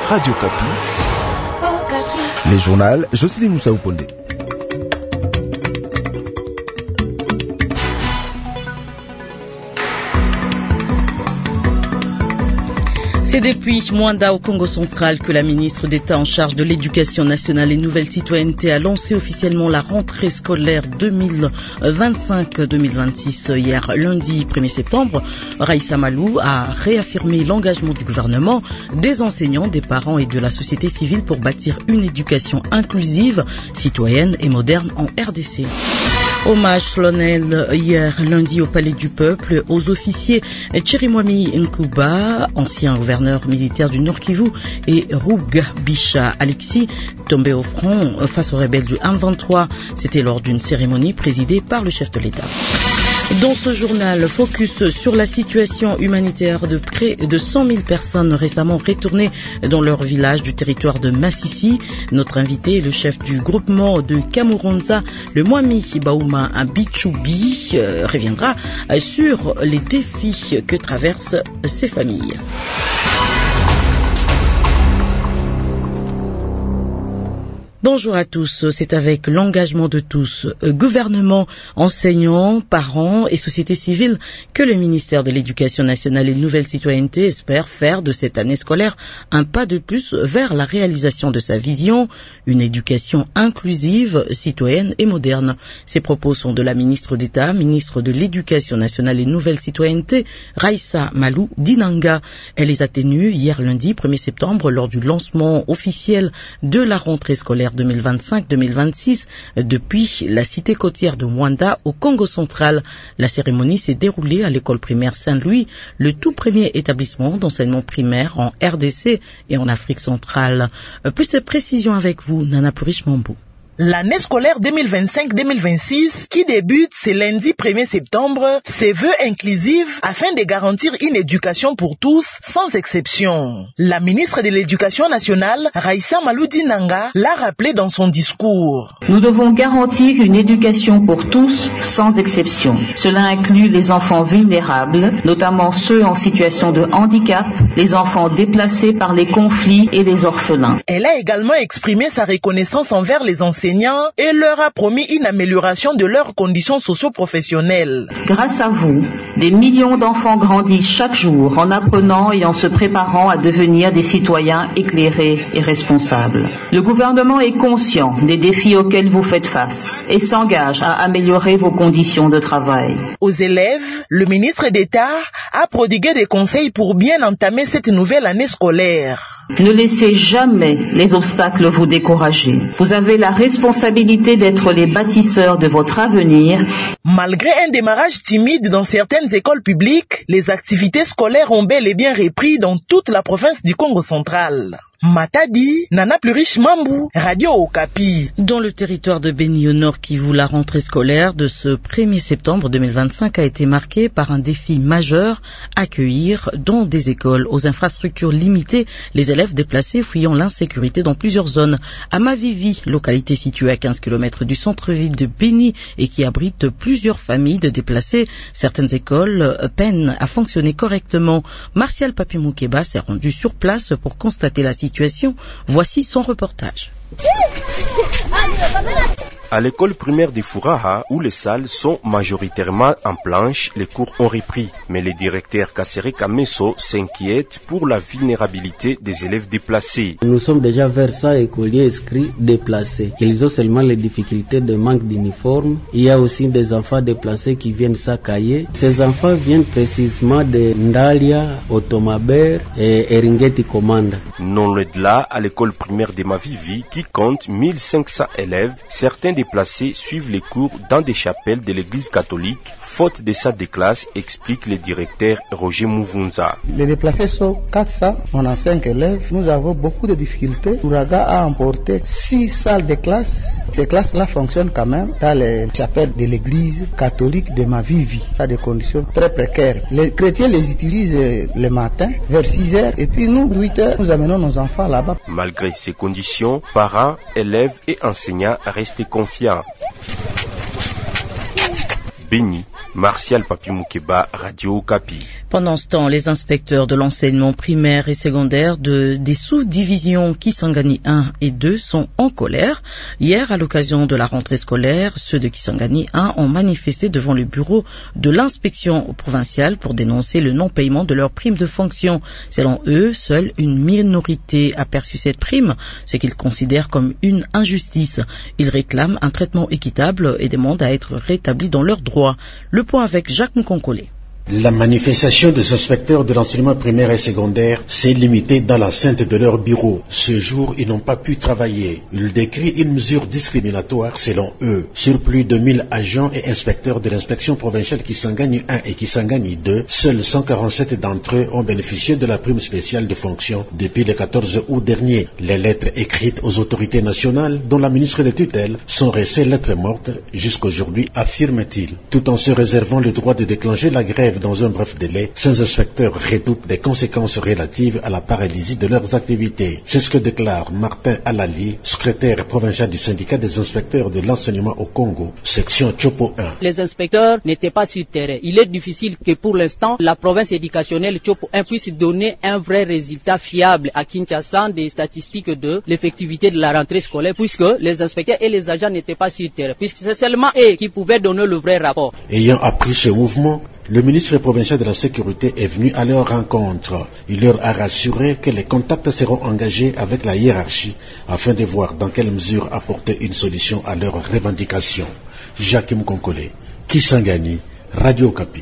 Radio Kapi. Les journaux, Jocelyne Moussa Oponde. C'est depuis Mwanda au Congo central que la ministre d'État en charge de l'Éducation nationale et nouvelle citoyenneté a lancé officiellement la rentrée scolaire 2025-2026 hier lundi 1er septembre. Raissa Malou a réaffirmé l'engagement du gouvernement, des enseignants, des parents et de la société civile pour bâtir une éducation inclusive, citoyenne et moderne en RDC. Hommage solennel hier lundi au Palais du Peuple aux officiers Chirimwami Nkuba, ancien gouverneur militaire du Nord Kivu, et Rugabisha Alexis, tombés au front face aux rebelles du M23. C'était lors d'une cérémonie présidée par le chef de l'État. Dans ce journal, focus sur la situation humanitaire de près de 100 000 personnes récemment retournées dans leur village du territoire de Massissi. Notre invité est le chef du groupement de Kamuronza, le Mwami Baouma Bichoubi, reviendra sur les défis que traversent ces familles. Bonjour à tous, c'est avec l'engagement de tous, gouvernement, enseignants, parents et société civile, que le ministère de l'Éducation nationale et de nouvelle citoyenneté espère faire de cette année scolaire un pas de plus vers la réalisation de sa vision, une éducation inclusive, citoyenne et moderne. Ces propos sont de la ministre d'État, ministre de l'Éducation nationale et de nouvelle citoyenneté, Raissa Malou Dinanga. Elle les a tenues hier lundi 1er septembre lors du lancement officiel de la rentrée scolaire 2025-2026 depuis la cité côtière de Mwanda au Congo central. La cérémonie s'est déroulée à l'école primaire Saint-Louis, le tout premier établissement d'enseignement primaire en RDC et en Afrique centrale. Plus de précisions avec vous, Nana Purish-Mambou. L'année scolaire 2025-2026 qui débute ce lundi 1er septembre se veut inclusive afin de garantir une éducation pour tous sans exception. La ministre de l'Éducation nationale, Raissa Malou Dinanga, l'a rappelé dans son discours. Nous devons garantir une éducation pour tous sans exception. Cela inclut les enfants vulnérables, notamment ceux en situation de handicap, les enfants déplacés par les conflits et les orphelins. Elle a également exprimé sa reconnaissance envers les enseignants et leur a promis une amélioration de leurs conditions socio-professionnelles. Grâce à vous, des millions d'enfants grandissent chaque jour en apprenant et en se préparant à devenir des citoyens éclairés et responsables. Le gouvernement est conscient des défis auxquels vous faites face et s'engage à améliorer vos conditions de travail. Aux élèves, le ministre d'État a prodigué des conseils pour bien entamer cette nouvelle année scolaire. Ne laissez jamais les obstacles vous décourager. Vous avez la responsabilité d'être les bâtisseurs de votre avenir. Malgré un démarrage timide dans certaines écoles publiques, les activités scolaires ont bel et bien repris dans toute la province du Congo central. Matadi, Nana Purish-Mambou, Radio Okapi. Dans le territoire de Beni au Nord Kivu, la rentrée scolaire de ce 1er septembre 2025 a été marquée par un défi majeur, accueillir dans des écoles aux infrastructures limitées les élèves déplacés fuyant l'insécurité dans plusieurs zones. À Mavivi, localité située à 15 km du centre-ville de Beni et qui abrite plusieurs familles de déplacés, certaines écoles peinent à fonctionner correctement. Martial Papi-Moukeba s'est rendu sur place pour constater la situation. Voici son reportage. À l'école primaire de Furaha, où les salles sont majoritairement en planche, les cours ont repris. Mais le directeur Kassere Kameso s'inquiète pour la vulnérabilité des élèves déplacés. Nous sommes déjà vers ça, écoliers inscrits déplacés. Ils ont seulement les difficultés de manque d'uniforme. Il y a aussi des enfants déplacés qui viennent s'accailler. Ces enfants viennent précisément de Ndalia, Otomaber et Eringeti Komanda. Non loin de là, à l'école primaire de Mavivi, qui compte 1500 élèves, certains déplacés suivent les cours dans des chapelles de l'église catholique, faute de salles de classe, explique le directeur Roger Mouvunza. Les déplacés sont 400, on a 5 élèves, nous avons beaucoup de difficultés. Ouraga a emporté 6 salles de classe. Ces classes-là fonctionnent quand même dans les chapelles de l'église catholique de Mavivi, à des conditions très précaires. Les chrétiens les utilisent le matin vers 6h et puis nous, 8h, nous amenons nos enfants là-bas. Malgré ces conditions, parents, élèves et enseignants restent confiants. Beni, Martial Papi Moukeba, Radio Okapi. Pendant ce temps, les inspecteurs de l'enseignement primaire et secondaire des sous-divisions Kisangani 1 et 2 sont en colère. Hier, à l'occasion de la rentrée scolaire, ceux de Kisangani 1 ont manifesté devant le bureau de l'inspection provinciale pour dénoncer le non-paiement de leurs primes de fonction. Selon eux, seule une minorité a perçu cette prime, ce qu'ils considèrent comme une injustice. Ils réclament un traitement équitable et demandent à être rétablis dans leurs droits. Le point avec Jacques Moukonkole. La manifestation des inspecteurs de l'enseignement primaire et secondaire s'est limitée dans l'enceinte de leur bureau. Ce jour, ils n'ont pas pu travailler. Ils décrivent une mesure discriminatoire selon eux. Sur plus de 1000 agents et inspecteurs de l'inspection provinciale Kisangani 1 et Kisangani 2, seuls 147 d'entre eux ont bénéficié de la prime spéciale de fonction depuis le 14 août dernier. Les lettres écrites aux autorités nationales, dont la ministre de tutelle, sont restées lettres mortes jusqu'aujourd'hui, affirme-t-il, tout en se réservant le droit de déclencher la grève dans un bref délai. Ces inspecteurs redoutent des conséquences relatives à la paralysie de leurs activités. C'est ce que déclare Martin Alali, secrétaire provincial du syndicat des inspecteurs de l'enseignement au Congo, section Chopo 1. Les inspecteurs n'étaient pas sur terrain. Il est difficile que pour l'instant, la province éducationnelle Chopo 1 puisse donner un vrai résultat fiable à Kinshasa des statistiques de l'effectivité de la rentrée scolaire, puisque les inspecteurs et les agents n'étaient pas sur terrain, puisque c'est seulement eux qui pouvaient donner le vrai rapport. Ayant appris ce mouvement, le ministre provincial de la Sécurité est venu à leur rencontre. Il leur a rassuré que les contacts seront engagés avec la hiérarchie afin de voir dans quelle mesure apporter une solution à leurs revendications. Jacques Mkonkole, Kisangani, Radio Okapi.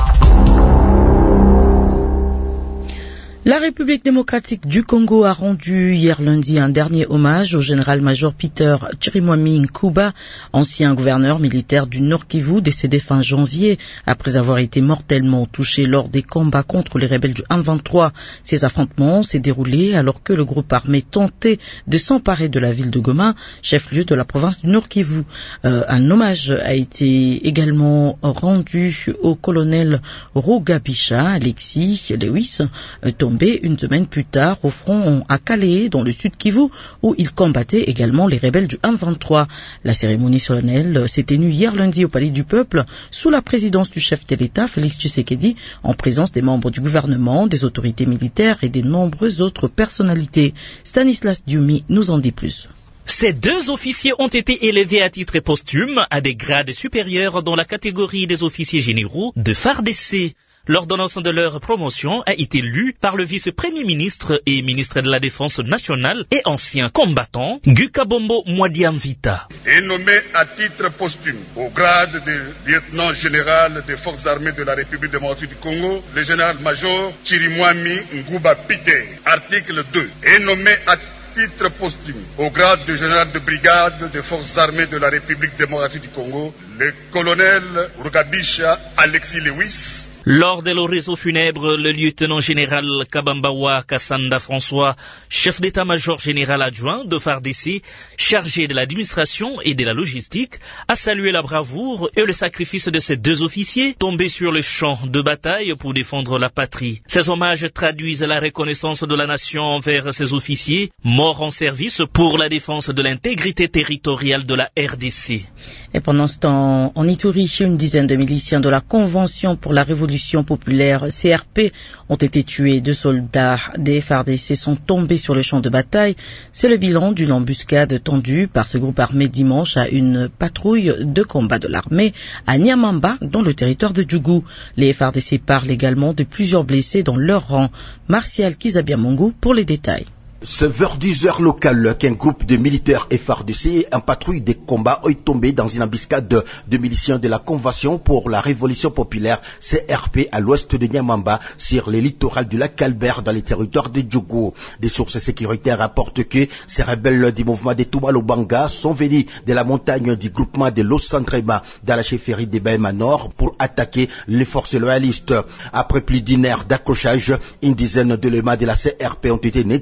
La République démocratique du Congo a rendu hier lundi un dernier hommage au général-major Peter Chirimwami Nkuba, ancien gouverneur militaire du Nord Kivu, décédé fin janvier après avoir été mortellement touché lors des combats contre les rebelles du M23. Ces affrontements s'est déroulés alors que le groupe armé tentait de s'emparer de la ville de Goma, chef-lieu de la province du Nord Kivu. Un hommage a été également rendu au colonel Rugabisha Alexis Lewis, tombé une semaine plus tard au front à Calais, dans le sud Kivu, où il combattait également les rebelles du M23. La cérémonie solennelle s'est tenue hier lundi au Palais du Peuple, sous la présidence du chef de l'État, Félix Tshisekedi, en présence des membres du gouvernement, des autorités militaires et des nombreuses autres personnalités. Stanislas Diumi nous en dit plus. Ces deux officiers ont été élevés à titre posthume à des grades supérieurs dans la catégorie des officiers généraux de FARDC. L'ordonnance de leur promotion a été lue par le vice-premier ministre et ministre de la Défense nationale et ancien combattant Gukabombo Mwadiamvita. Est nommé à titre posthume au grade de lieutenant général des forces armées de la République démocratique du Congo, le général-major Chirimwami Nkuba Peter. Article 2. Est nommé à titre posthume au grade de général de brigade des forces armées de la République démocratique du Congo, le colonel Rugabisha Alexis Lewis. Lors de l'oraison funèbre, le lieutenant général Kabambawa Kassanda François, chef d'état-major général adjoint de FARDC, chargé de l'administration et de la logistique, a salué la bravoure et le sacrifice de ces deux officiers tombés sur le champ de bataille pour défendre la patrie. Ces hommages traduisent la reconnaissance de la nation envers ces officiers, morts en service pour la défense de l'intégrité territoriale de la RDC. Et pendant ce temps, en Ituri, une dizaine de miliciens de la Convention pour la Révolution populaire CRP ont été tués. 2 soldats des FARDC sont tombés sur le champ de bataille. C'est le bilan d'une embuscade tendue par ce groupe armé dimanche à une patrouille de combat de l'armée à Niamamba, dans le territoire de Djougou. Les FARDC parlent également de plusieurs blessés dans leur rang. Martial Kizabiamongo pour les détails. C'est vers 10 heures locales qu'un groupe de militaires FARDC en patrouille des combats est tombé dans une embuscade de miliciens de la Convention pour la Révolution populaire CRP à l'ouest de Niamamba, sur le littoral du lac Albert dans les territoires de Djougou. Des sources sécuritaires rapportent que ces rebelles du mouvement des Toumalobanga sont venus de la montagne du groupement de Los Sandrema dans la chefferie des Bahema Nord pour attaquer les forces loyalistes. Après plus d'une heure d'accrochage, une dizaine d'éléments de la CRP ont été neutralisés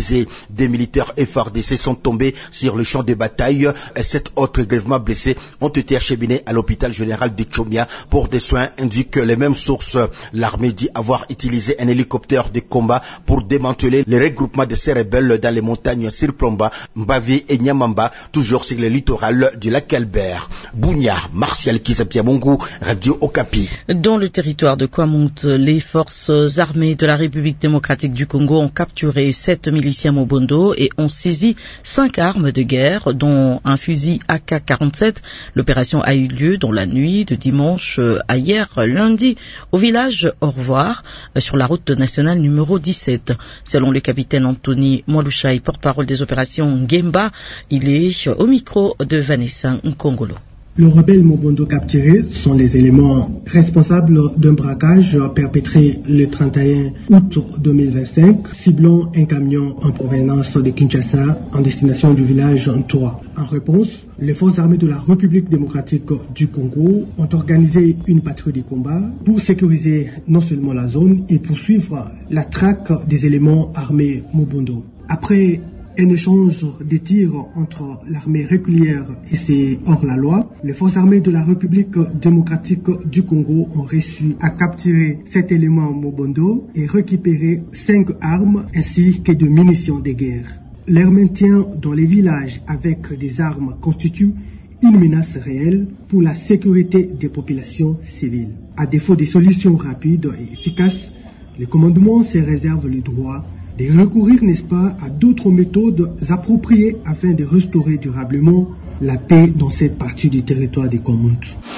utilisés. Des militaires FARDC sont tombés sur le champ de bataille et 7 autres grièvement blessés ont été acheminés à l'hôpital général de Tchomia pour des soins, indiquent les mêmes sources. L'armée dit avoir utilisé un hélicoptère de combat pour démanteler les regroupements de ces rebelles dans les montagnes Sirplomba, Mbavi et Nyamamba, toujours sur le littoral du lac Albert. Bounia, Martial Kisapiamongu, Radio Okapi. Dans le territoire de Kwamount, les forces armées de la République démocratique du Congo ont capturé 7 miliciens Mobondo et ont saisi 5 armes de guerre, dont un fusil AK-47. L'opération a eu lieu dans la nuit de dimanche à hier lundi au village Au revoir sur la route nationale numéro 17. Selon le capitaine Anthony Mwalushai, porte-parole des opérations Gemba, il est au micro de Vanessa Nkongolo. Les rebelles Mobondo capturés sont les éléments responsables d'un braquage perpétré le 31 août 2025, ciblant un camion en provenance de Kinshasa en destination du village Ntoa. En réponse, les forces armées de la République démocratique du Congo ont organisé une patrouille de combat pour sécuriser non seulement la zone et poursuivre la traque des éléments armés Mobondo. Après un échange de tirs entre l'armée régulière et ses hors-la-loi, les forces armées de la République démocratique du Congo ont réussi à capturer 7 éléments Mobondo et récupérer 5 armes ainsi que de munitions de guerre. Leur maintien dans les villages avec des armes constitue une menace réelle pour la sécurité des populations civiles. À défaut de solutions rapides et efficaces, le commandement se réserve le droit de recourir, n'est-ce pas, à d'autres méthodes appropriées afin de restaurer durablement la paix dans cette partie du territoire des Kwamount.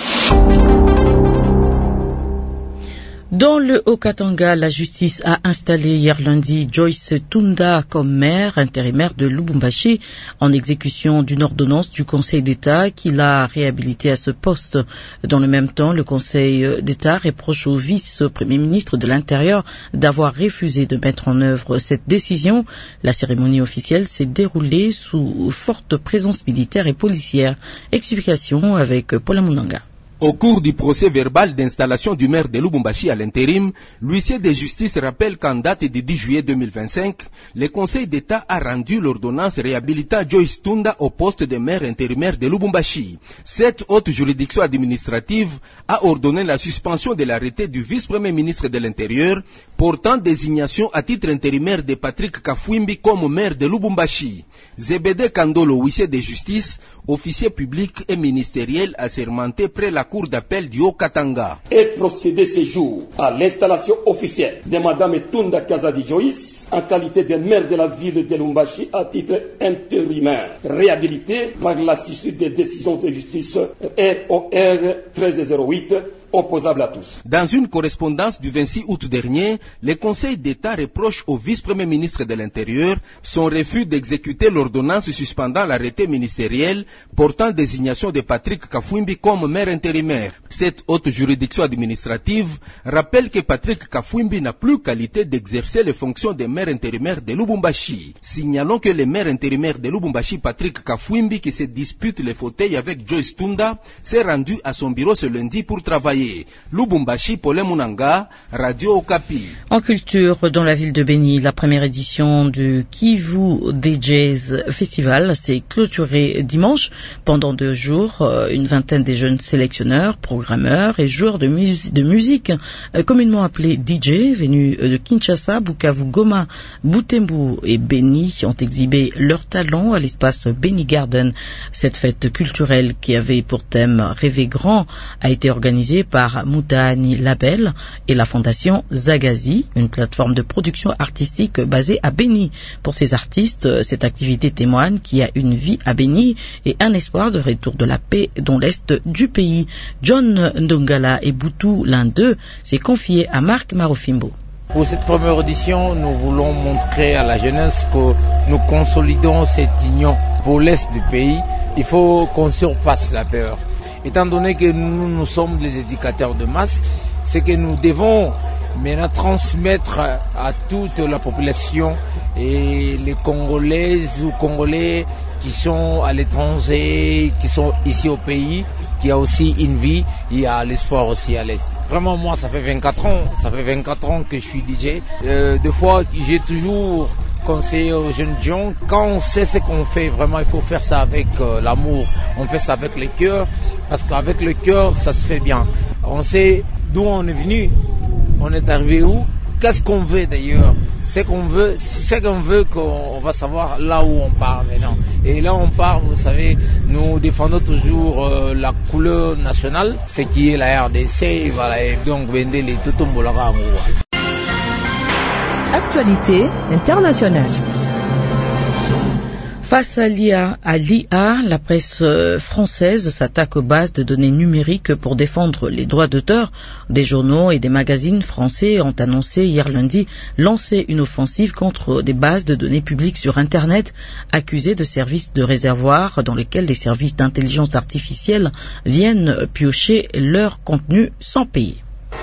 Dans le Haut-Katanga, la justice a installé hier lundi Joyce Tunda comme maire intérimaire de Lubumbashi en exécution d'une ordonnance du Conseil d'État qui l'a réhabilité à ce poste. Dans le même temps, le Conseil d'État reproche au vice-premier ministre de l'Intérieur d'avoir refusé de mettre en œuvre cette décision. La cérémonie officielle s'est déroulée sous forte présence militaire et policière. Explication avec Paula Munanga. Au cours du procès verbal d'installation du maire de Lubumbashi à l'intérim, l'huissier de justice rappelle qu'en date du 10 juillet 2025, le Conseil d'État a rendu l'ordonnance réhabilitant Joyce Tunda au poste de maire intérimaire de Lubumbashi. Cette haute juridiction administrative a ordonné la suspension de l'arrêté du vice-premier ministre de l'Intérieur portant désignation à titre intérimaire de Patrick Kafwimbi comme maire de Lubumbashi. Zebede Kandolo, huissier de justice, officier public et ministériel assermenté près la cour d'appel du Haut-Katanga. Et procéder ce jour à l'installation officielle de Madame Tunda Kazadi Joyce en qualité de maire de la ville de Lubumbashi à titre intérimaire, réhabilité par la suite des décisions de justice ROR 1308 opposable à tous. Dans une correspondance du 26 août dernier, le Conseil d'État reproche au vice-premier ministre de l'Intérieur son refus d'exécuter l'ordonnance suspendant l'arrêté ministériel portant désignation de Patrick Kafwimbi comme maire intérimaire. Cette haute juridiction administrative rappelle que Patrick Kafwimbi n'a plus qualité d'exercer les fonctions de maire intérimaire de Lubumbashi. Signalons que le maire intérimaire de Lubumbashi, Patrick Kafwimbi, qui se dispute les fauteuils avec Joyce Tunda, s'est rendu à son bureau ce lundi pour travailler. Lubumbashi, Paulin Munanga, Radio Okapi. En culture, dans la ville de Beni, la première édition du Kivu DJs Festival s'est clôturée dimanche. Pendant 2 jours, une vingtaine de jeunes sélectionneurs, programmeurs et joueurs de musique, communément appelés DJ, venus de Kinshasa, Bukavu, Goma, Butembo et Beni, ont exhibé leur talent à l'espace Beni Garden. Cette fête culturelle qui avait pour thème Rêver grand a été organisée par Moutani Label et la fondation Zagazi, une plateforme de production artistique basée à Beni. Pour ces artistes, cette activité témoigne qu'il y a une vie à Beni et un espoir de retour de la paix dans l'est du pays. John Ndongala et Boutou, l'un d'eux, s'est confié à Marc Marofimbo. Pour cette première audition, nous voulons montrer à la jeunesse que nous consolidons cette union pour l'est du pays. Il faut qu'on surpasse la peur. Étant donné que nous sommes les éducateurs de masse, c'est que nous devons maintenant transmettre à toute la population et les Congolaises ou Congolais qui sont à l'étranger, qui sont ici au pays, qui a aussi une vie, il y a l'espoir aussi à l'Est. Vraiment, moi, ça fait 24 ans que je suis DJ. Des fois, j'ai toujours conseiller aux jeunes gens, quand on sait ce qu'on fait, vraiment il faut faire ça avec l'amour, on fait ça avec le cœur, parce qu'avec le cœur ça se fait bien. On sait d'où on est venu, on est arrivé où, qu'est-ce qu'on veut d'ailleurs, ce qu'on veut qu'on va savoir là où on part maintenant. Et là on part, vous savez, nous défendons toujours la couleur nationale, ce qui est la RDC, voilà, et donc Bendele Tutumbolara Amoua. Actualité internationale. Face à l'IA, la presse française s'attaque aux bases de données numériques pour défendre les droits d'auteur. Des journaux et des magazines français ont annoncé hier lundi lancer une offensive contre des bases de données publiques sur Internet accusées de services de réservoir dans lesquels des services d'intelligence artificielle viennent piocher leur contenu sans payer.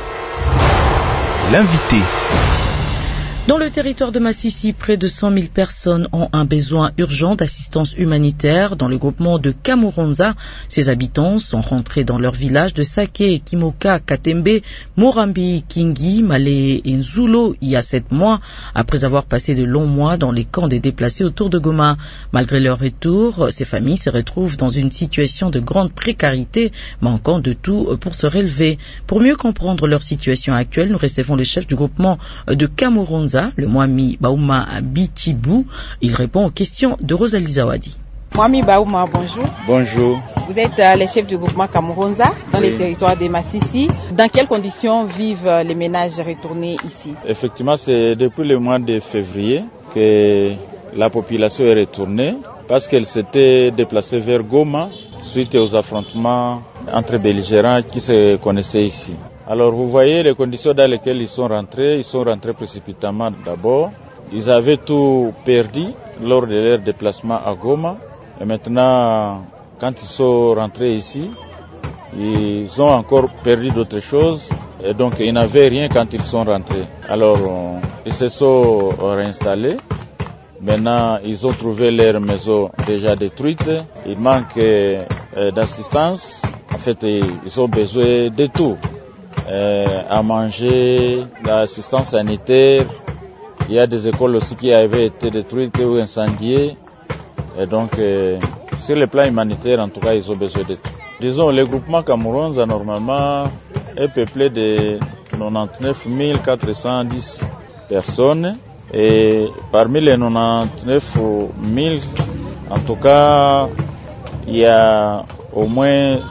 L'invité. Dans le territoire de Massissi, près de 100 000 personnes ont un besoin urgent d'assistance humanitaire dans le groupement de Kamuronza. Ces habitants sont rentrés dans leur village de Sake, Kimoka, Katembe, Morambi, Kingi, Malé et Nzulo il y a 7 mois, après avoir passé de longs mois dans les camps des déplacés autour de Goma. Malgré leur retour, ces familles se retrouvent dans une situation de grande précarité, manquant de tout pour se relever. Pour mieux comprendre leur situation actuelle, nous recevons le chef du groupement de Kamuronza, le Mwami Baouma Bichibou. Il répond aux questions de Rosalie Zawadi. Mwami Baouma, bonjour. Bonjour. Vous êtes le chef du groupement Kamuronza dans les territoires de Massissi. Dans quelles conditions vivent les ménages retournés ici? Effectivement, c'est depuis le mois de février que la population est retournée parce qu'elle s'était déplacée vers Goma suite aux affrontements entre belligérants qui se connaissaient ici. Alors vous voyez les conditions dans lesquelles ils sont rentrés précipitamment d'abord. Ils avaient tout perdu lors de leur déplacement à Goma. Et maintenant, quand ils sont rentrés ici, ils ont encore perdu d'autres choses. Et donc ils n'avaient rien quand ils sont rentrés. Alors ils se sont réinstallés. Maintenant, ils ont trouvé leur maison déjà détruite. Il manque d'assistance. En fait, ils ont besoin de tout. À manger, l'assistance sanitaire. Il y a des écoles aussi qui avaient été détruites ou incendiées. Et donc, sur le plan humanitaire, en tout cas, ils ont besoin de tout. Disons, le groupement Kamuronza, normalement, est peuplé de 99 410 personnes. Et parmi les 99 000, en tout cas, il y a au moins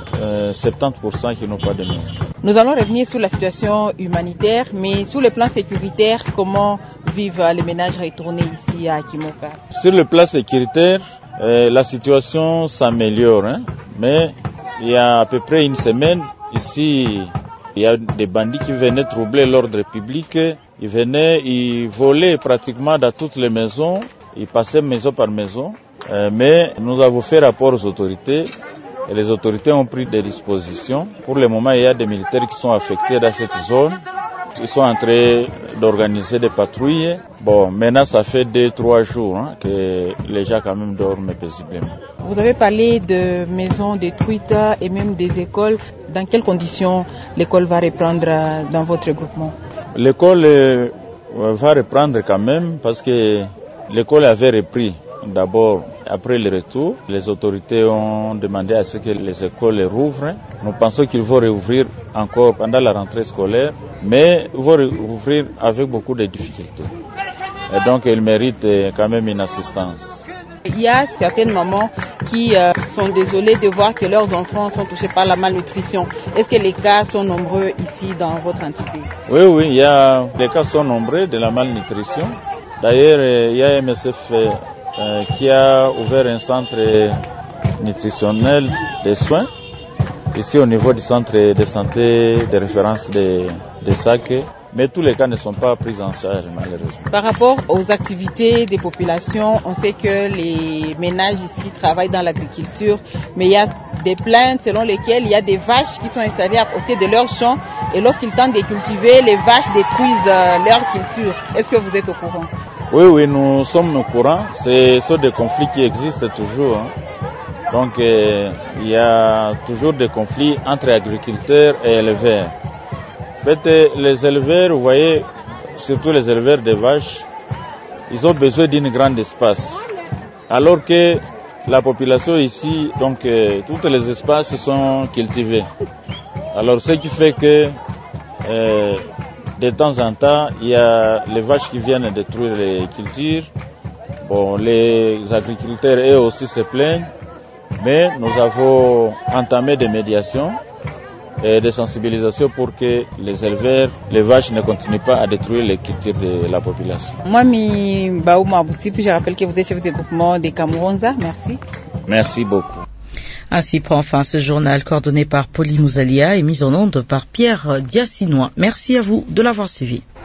70% qui n'ont pas de maison. Nous allons revenir sur la situation humanitaire, mais sur le plan sécuritaire, comment vivent les ménages retournés ici à Kimoka? Sur le plan sécuritaire, la situation s'améliore, mais il y a à peu près une semaine, ici, il y a des bandits qui venaient troubler l'ordre public. Ils venaient, ils volaient pratiquement dans toutes les maisons, ils passaient maison par maison, mais nous avons fait rapport aux autorités. Et les autorités ont pris des dispositions. Pour le moment, il y a des militaires qui sont affectés dans cette zone. Ils sont en train d'organiser des patrouilles. Bon, maintenant, ça fait 2-3 jours que les gens quand même dorment paisiblement. Vous avez parlé de maisons détruites et même des écoles. Dans quelles conditions l'école va reprendre dans votre groupement? L'école va reprendre quand même parce que l'école avait repris. D'abord, après le retour, les autorités ont demandé à ce que les écoles rouvrent. Nous pensons qu'ils vont rouvrir encore pendant la rentrée scolaire, mais ils vont rouvrir avec beaucoup de difficultés. Et donc, ils méritent quand même une assistance. Il y a certaines mamans qui sont désolées de voir que leurs enfants sont touchés par la malnutrition. Est-ce que les cas sont nombreux ici dans votre entité? Oui, les cas sont nombreux de la malnutrition. D'ailleurs, il y a MSF qui a ouvert un centre nutritionnel de soins ici au niveau du centre de santé de référence de Sake, mais tous les cas ne sont pas pris en charge malheureusement. Par rapport aux activités des populations, on sait que les ménages ici travaillent dans l'agriculture, mais il y a des plaintes selon lesquelles il y a des vaches qui sont installées à côté de leurs champs et lorsqu'ils tentent de cultiver, les vaches détruisent leur culture. Est-ce que vous êtes au courant? Oui, nous sommes au courant. Ce sont des conflits qui existent toujours. Donc, il y a toujours des conflits entre agriculteurs et éleveurs. En fait, les éleveurs, vous voyez, surtout les éleveurs de vaches, ils ont besoin d'un grand espace. Alors que la population ici, donc tous les espaces sont cultivés. Alors ce qui fait que de temps en temps, il y a les vaches qui viennent détruire les cultures. Bon, les agriculteurs eux aussi se plaignent, mais nous avons entamé des médiations et des sensibilisations pour que les éleveurs, les vaches ne continuent pas à détruire les cultures de la population. Moi, Baouma Boutipi, je rappelle que vous êtes chef de groupement des Camerounza. Merci. Merci beaucoup. Ainsi prend fin ce journal coordonné par Pauline Mouzalia et mis en onde par Pierre Diacinois. Merci à vous de l'avoir suivi.